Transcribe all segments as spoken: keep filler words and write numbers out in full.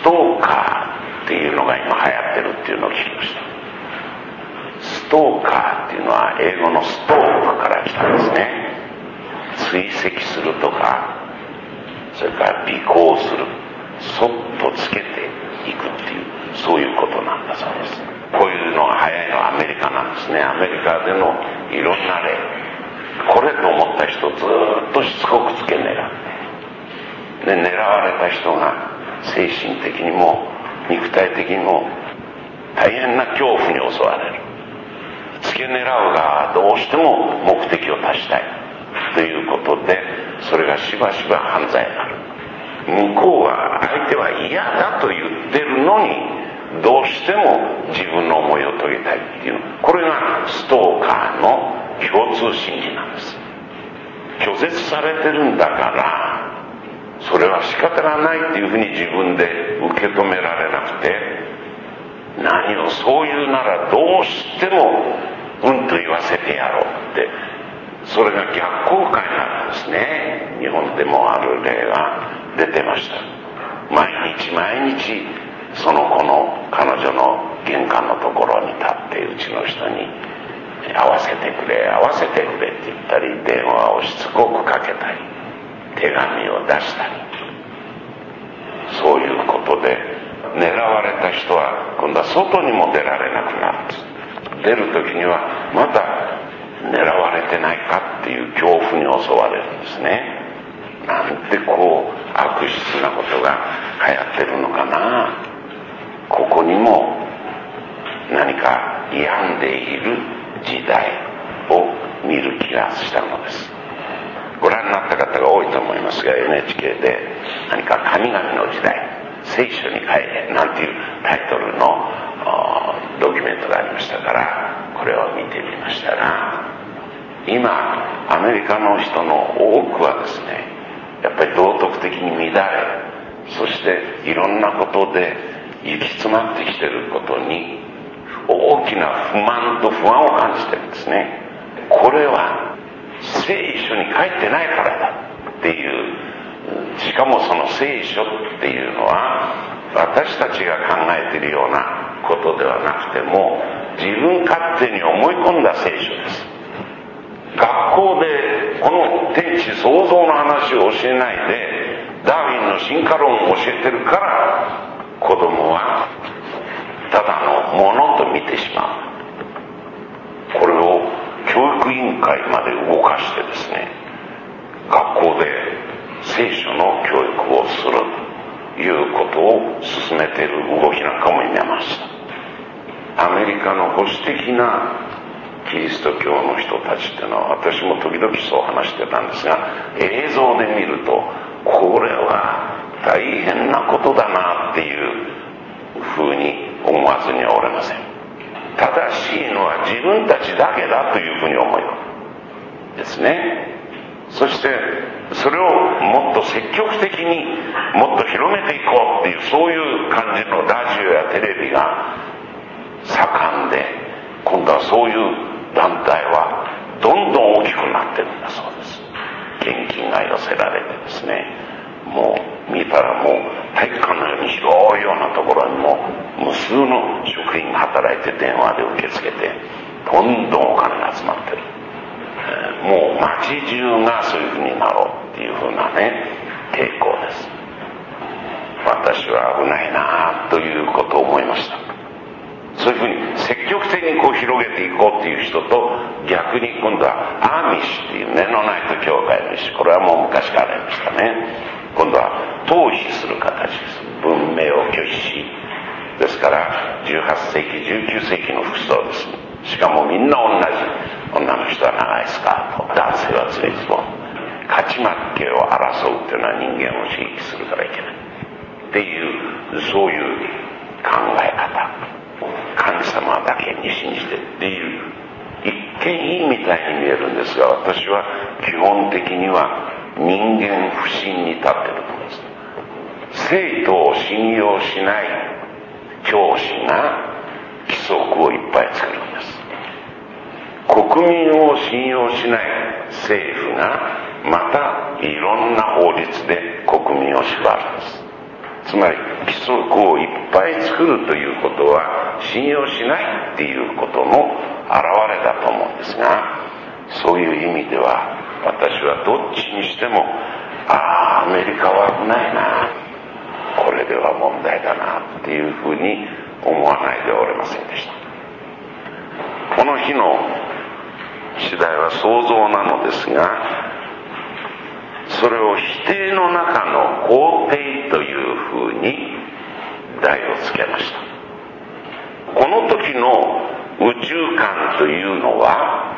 トーカーっていうのが今流行ってるっていうのを聞きました。ストーカーっていうのは英語のストークから来たんですね。追跡するとか、それから尾行する、そっとつけていくっていう、そういうことなんだそうです。こういうのが早いのはアメリカなんですね。アメリカでのいろんな例、これと思った人ずっとしつこくつけ狙ってで、狙われた人が精神的にも肉体的にも大変な恐怖に襲われる。つけ狙うがどうしても目的を達したいということで、それがしばしば犯罪になる。向こうは相手は嫌だと言ってるのに、どうしても自分の思いを遂げたいっていう、これがストーカーの共通心理なんです。拒絶されてるんだからそれは仕方がないっていうふうに自分で受け止められなくて、何をそういうならどうしてもうんと言わせてやろうって、それが逆効果になるんですね。日本でもある例が出てました。毎日毎日その子の彼女の玄関のところに立ってうちの人に会わせてくれ会わせてくれって言ったり、電話をしつこくかけたり手紙を出したり、そういうことで狙われた人は今度は外にも出られなくなるんです。出る時にはまた狙われてないかっていう恐怖に襲われるんですね。なんてこう悪質なことが流行ってるのかな。ここにも何か病んでいる時代を見る気がしたのです。ご覧になった方が多いと思いますが、 エヌエイチケー で何か神々の時代、聖書に帰れなんていうタイトルのドキュメントがありましたから、これを見てみましたが、今アメリカの人の多くはですね、やっぱり道徳的に乱れ、そしていろんなことで行き詰まってきていることに大きな不満と不安を感じてるんですね。これは聖書に書いてないからだっていう、しかもその聖書っていうのは私たちが考えているようなことではなくても、自分勝手に思い込んだ聖書です。学校でこの天地創造の話を教えないでダーウィンの進化論を教えてるから、子供はただのものと見てしまう。これを教育委員会まで動かしてですね、学校で聖書の教育をするということを進めている動きなんかも見ました。アメリカの保守的なキリスト教の人たちっていうのは、私も時々そう話してたんですが、映像で見るとこれは大変なことだなっていうふうに思わずにはおれません。正しいのは自分たちだけだというふうに思い込むですね。そしてそれをもっと積極的にもっと広めていこうっていう、そういう感じのラジオやテレビが盛んで、今度はそういう団体はどんどん大きくなってるんだそうです。献金が寄せられてですね、もう見たらもう体育館のように広いようなところにも無数の職員が働いて電話で受け付けて、どんどんお金が集まってる。えー、もう街中がそういうふうになろうっていうふうなね傾向です。私は危ないなということを思いました。そういうふうに積極的にこう広げていこうっていう人と、逆に今度はアーミッシュっていうメノナイト教会の人、これはもう昔からありましたね。今度は逃避する形です。文明を拒否し、ですからじゅうはっせいきじゅうきゅうせいきの服装です。しかもみんな同じ。女の人は長いスカート、男性はつりズボン。勝ち負けを争うっていうのは人間を刺激するからいけないっていう、そういう考え方、神様だけに信じてっていう、一見いいみたいに見えるんですが、私は基本的には人間不信に立っていると思います。生徒を信用しない教師が規則をいっぱい作るんです。国民を信用しない政府がまたいろんな法律で国民を縛るんです。つつまり規則をいっぱい作るということは信用しないっていうことの表れだと思うんですが、そういう意味では私はどっちにしても、ああアメリカは危ないな、これでは問題だなっていうふうに思わないでおりませんでした。この日の次第は想像なのですが、それを否定の中の肯定というふうに題をつけました。この時の宇宙観というのは、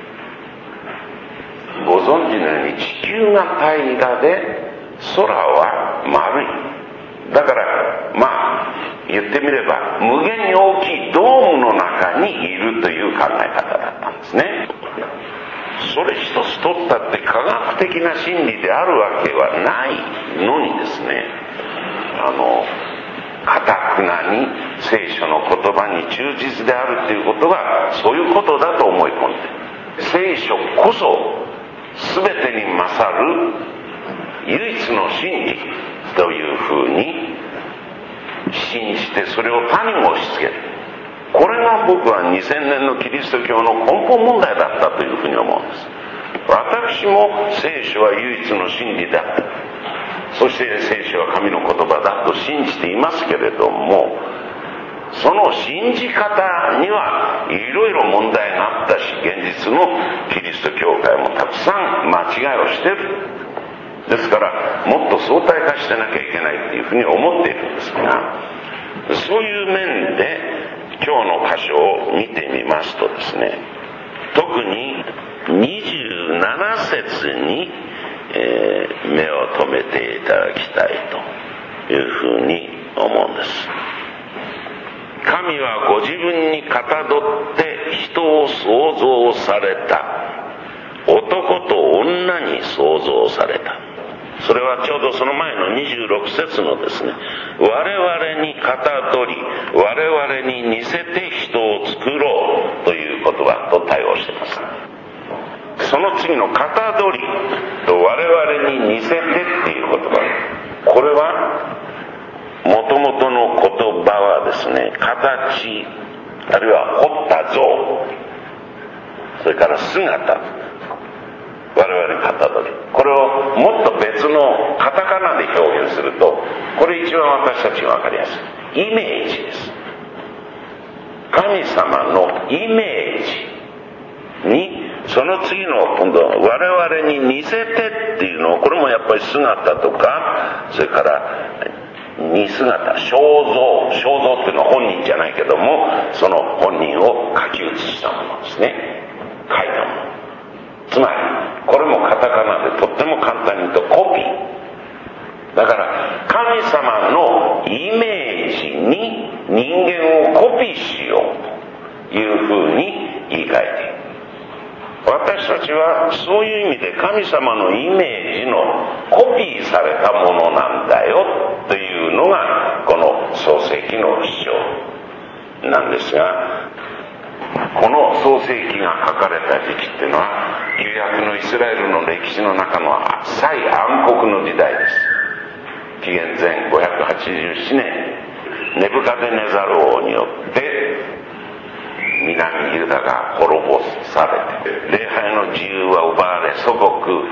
ご存知のように地球が平らで空は丸い。だからまあ言ってみれば無限に大きいドームの中にいるという考え方だったんですね。それ一つ取ったって科学的な真理であるわけはないのにですね、あの堅くなに聖書の言葉に忠実であるということがそういうことだと思い込んで、聖書こそ全てに勝る唯一の真理というふうに信じて、それを他にも押し付ける。これが僕はにせんねんのキリスト教の根本問題だったというふうに思うんです。私も聖書は唯一の真理だ、そして聖書は神の言葉だと信じていますけれども、その信じ方にはいろいろ問題があったし、現実のキリスト教会もたくさん間違いをしている。ですからもっと相対化してなきゃいけないというふうに思っているんですが、そういう面で今日の箇所を見てみますとですね、特ににじゅうなな節に、えー、目を留めていただきたいというふうに思うんです。神はご自分にかたどって人を創造された。男と女に創造された。それはちょうどその前のにじゅうろく節のですね、我々にかたどり我々に似せて人を作ろうという言葉と対応しています。その次のかたどりと我々に似せてっていう言葉、これはもともとの言葉はですね、形あるいは彫った像、それから姿、我々かたどり、これをもっと別のカタカナで表現すると、これ一番私たちが分かりやすいイメージです。神様のイメージに、その次の今度は我々に似せてっていうのを、これもやっぱり姿とか、それから似姿、肖像、肖像っていうのは本人じゃないけども、その本人を書き写したものですね、書いたもの。つまりこれもカタカナでとっても簡単に言うとコピーだから、神様のイメージに人間をコピーしようというふうに言い換えている。私たちはそういう意味で神様のイメージのコピーされたものなんだよというのがこの創世記の主張なんですが、この創世記が書かれた時期っていうのは旧約のイスラエルの歴史の中の最暗黒の時代です。紀元前ごひゃくはちじゅうななねん、ネブカデネザル王によって南ユダが滅ぼされて、礼拝の自由は奪われ、祖国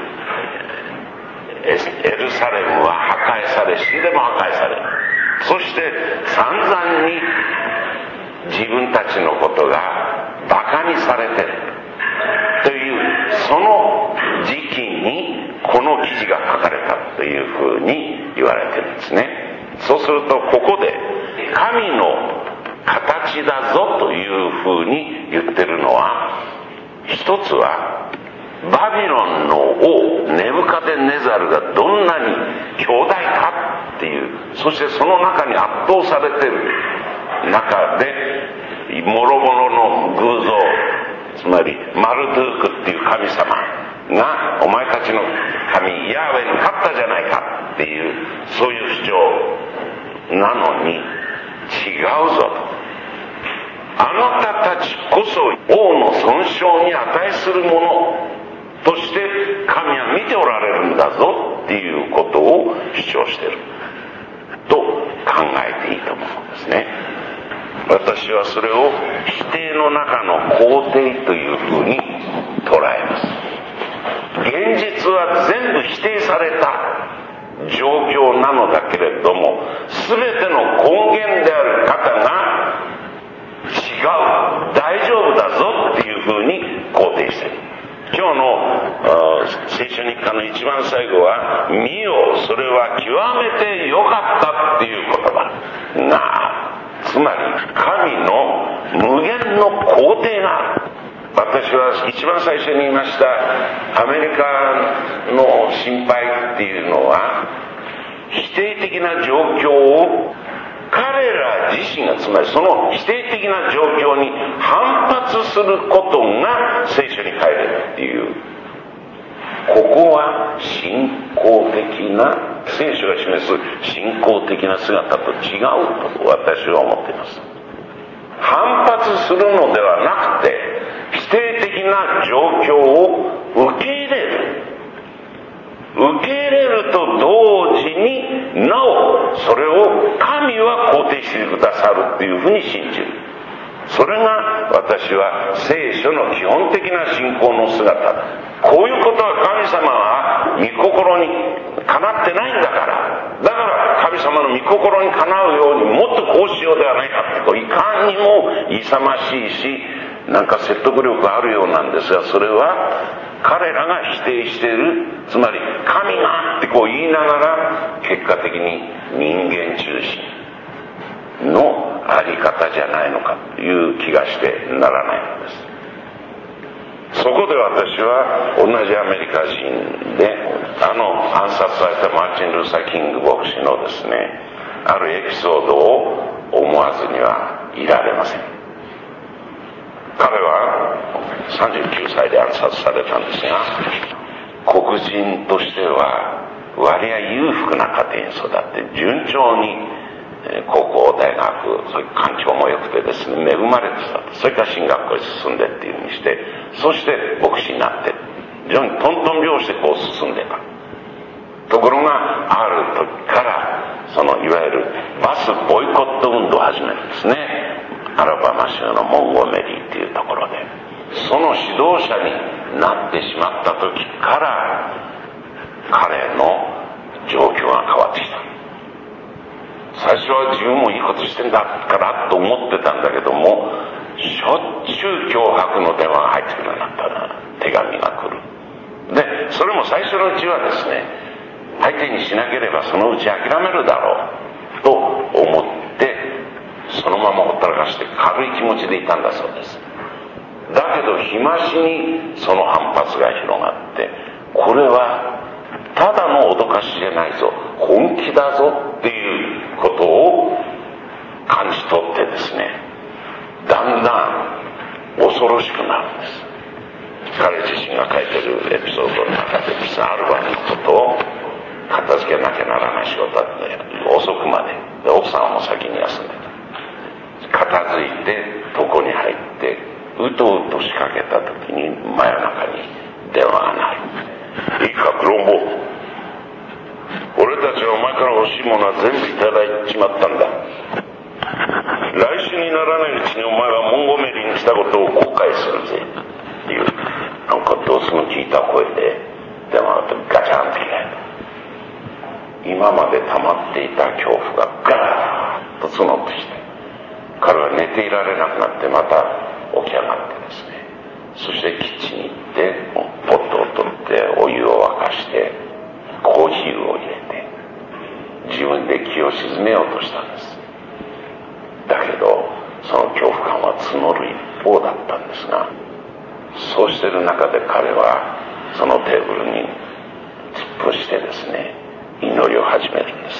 エルサレムは破壊され、死んでも破壊され、そして散々に自分たちのことがバカにされているという、その時期にこの記事が書かれたというふうに言われているんですね。そうするとここで神の形だぞというふうに言ってるのは、一つはバビロンの王ネブカデネザルがどんなに強大かっていう、そしてその中に圧倒されている中でもろもろの偶像、つまりマルドゥークっていう神様がお前たちの神ヤーウェに勝ったじゃないかっていう、そういう主張なのに違うぞと。あなたたちこそ王の尊称に値するものとして神は見ておられるんだぞっていうことを主張しているといいと思うんですね。私はそれを否定の中の肯定というふうに捉えます。現実は全部否定された状況なのだけれども、全ての根源である方が違う、大丈夫だぞっていうふうに肯定している。今日の聖書日課の一番最後は、見よ、それは極めて良かったっていう言葉が、つまり神の無限の肯定がある。私は一番最初に言いましたアメリカの心配っていうのは、否定的な状況を彼ら自身が、つまりその否定的な状況に反発することが聖書に書いてるっていう、ここは信仰的な、聖書が示す信仰的な姿と違うと私は思っています。反発するのではなくて、否定的な状況を受け入れる。受け入れると同時に、なおそれを神は肯定してくださるっていうふうに信じる。それが私は聖書の基本的な信仰の姿だ。こういうことは神様は御心にかなってないんだから、だから神様の御心にかなうようにもっとこうしようではないかって、こういかにも勇ましいし、なんか説得力があるようなんですが、それは彼らが否定している、つまり神がってこう言いながら、結果的に人間中心のあり方じゃないのかという気がしてならないのです。そこで私は同じアメリカ人で、あの暗殺されたマーチン・ルーサー・キング牧師のですね、あるエピソードを思わずにはいられません。彼はさんじゅうきゅうさいで暗殺されたんですが、黒人としては割合裕福な家庭に育って順調に高校大学、そういう環境も良くてですね、恵まれてた。それから進学校に進んでっていうふうにして、そして牧師になって非常にトントン拍子でこう進んでた。ところがある時からそのいわゆるバスボイコット運動を始めるんですね。アラバマ州のモンゴメリーっていうところで、その指導者になってしまった時から彼の状況が変わってきた。最初は自分もいいことしてんだからと思ってたんだけども、しょっちゅう脅迫の電話が入ってくるようになったら、手紙が来る。でそれも最初のうちはですね、相手にしなければそのうち諦めるだろうと思ってそのままほったらかして軽い気持ちでいたんだそうです。だけど日増しにその反発が広がって、これはただの脅かしじゃないぞ、本気だぞっていうことを感じ取ってですね、だんだん恐ろしくなるんです。彼自身が書いてるエピソードの中でですね、ある晩のことを片付けなきゃならない仕事だって遅くまでで、奥さんも先に休んでた。片付いて床に入ってうとうと仕掛けた時に真夜中に電話が鳴る。いいかクロンボ、俺たちはお前から欲しいものは全部いただいちまったんだ。来週にならないうちにお前はモンゴメリーにしたことを後悔するぜっていう、なんかドスの効いた声で電話がガチャンって切られた。今まで溜まっていた恐怖がガーッと募ってきて、彼は寝ていられなくなってまた起き上がってですね、そしてキッチンに行ってポットを取ってお湯を沸かしてコーヒーを入れて自分で気を鎮めようとしたんです。だけどその恐怖感は募る一方だったんですが、そうしている中で彼はそのテーブルに突っ伏してですね、祈りを始めるんです。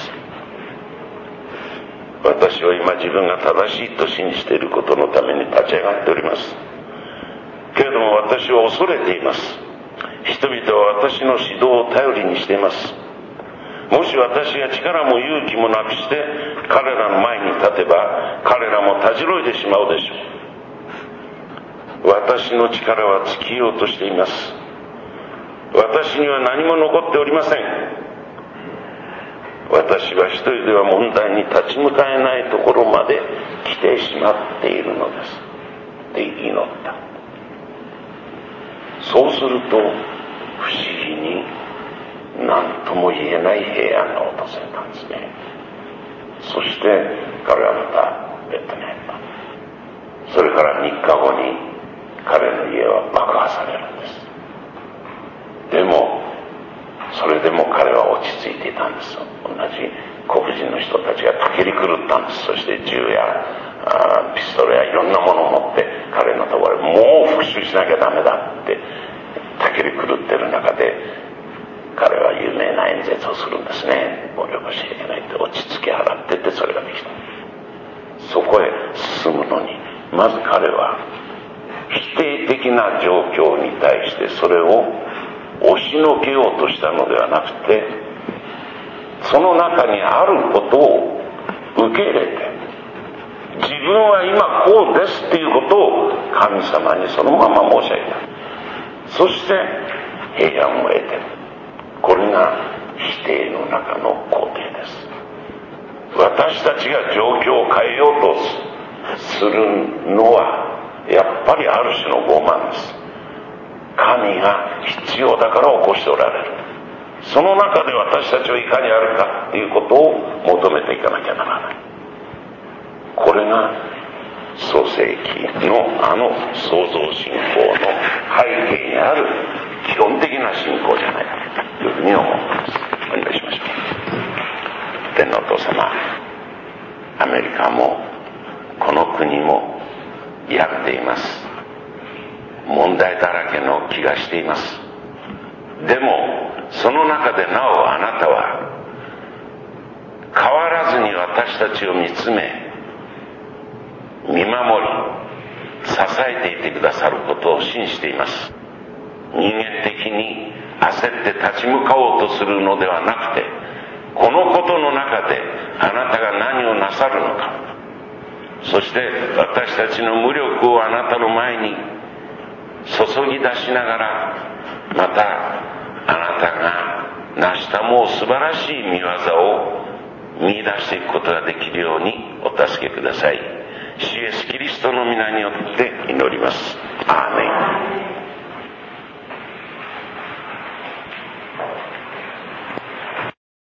私は今自分が正しいと信じていることのために立ち上がっております。けれども私は恐れています。人々は私の指導を頼りにしています。もし私が力も勇気もなくして彼らの前に立てば、彼らもたじろいでしまうでしょう。私の力は尽きようとしています。私には何も残っておりません。 私は一人では問題に立ち向かえないところまで来てしまっているのですって祈った。そうすると不思議に何とも言えない平安が訪れたんですね。そして彼はまたベッドに入った。それからみっかごに彼の家は爆破されるんです。でもそれでも彼は落ち着いていたんです。同じ黒人の人たちがたけり狂ったんです。そして銃やピストルやいろんなものを持って彼のところへもう復讐しなきゃダメだってたけり狂ってる中で彼は有名な演説をするんですね。暴力をしちゃいけないって落ち着き払ってってそれができた。そこへ進むのにまず彼は否定的な状況に対してそれを押しのけようとしたのではなくて、その中にあることを受け入れて、自分は今こうですっていうことを神様にそのまま申し上げた。そして平安を得てる。これが否定の中の肯定です。私たちが状況を変えようとするのはやっぱりある種の傲慢です。神が必要だから起こしておられる。その中で私たちはいかにあるかっていうことを求めていかなきゃならない。これが創世記のあの創造信仰の背景にある基本的な信仰じゃないかというふうに思います。お願いしましょう。天皇お父様、アメリカもこの国も病んでいます。問題だらけの気がしています。でもその中でなおあなたは変わらずに私たちを見つめ見守り支えていてくださることを信じています。人間的に焦って立ち向かおうとするのではなくて、このことの中であなたが何をなさるのか、そして私たちの無力をあなたの前に注ぎ出しながら、またあなたが成したもう素晴らしい御業を見出していくことができるようにお助けください。主イエスキリストの皆によって祈ります。アーメン。